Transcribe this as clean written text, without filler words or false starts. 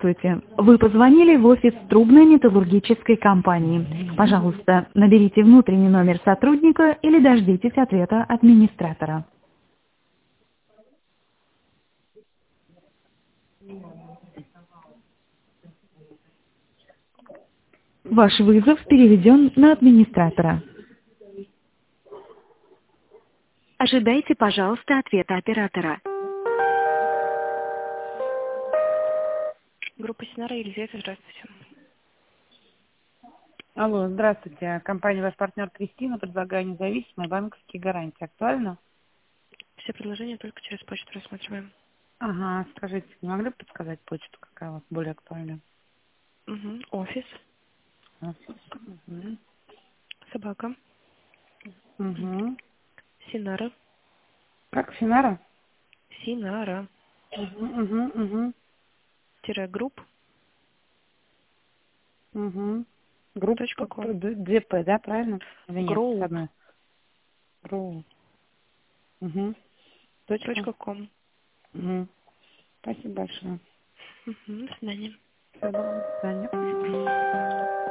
Здравствуйте. Вы позвонили в офис трубной металлургической компании. Пожалуйста, наберите внутренний номер сотрудника или дождитесь ответа администратора. Ваш вызов переведен на администратора. Ожидайте, пожалуйста, ответа оператора. Группа Синара, Елизавета, здравствуйте. Алло, здравствуйте. Компания «Ваш партнер» Кристина. Предлагаю независимые банковские гарантии. Актуально? Все предложения только через почту рассматриваем. Ага, скажите, не могли бы подсказать почту, какая у вас более актуальная? Офис, Угу. собака, Угу. Синара, Как, Синара? Синара, Угу. групп, Угу. Группа .com. ДП, да, правильно? Или нет? Group, С одной. Групп. Угу. Точка. .com. Угу. Спасибо большое. До свидания. До свидания.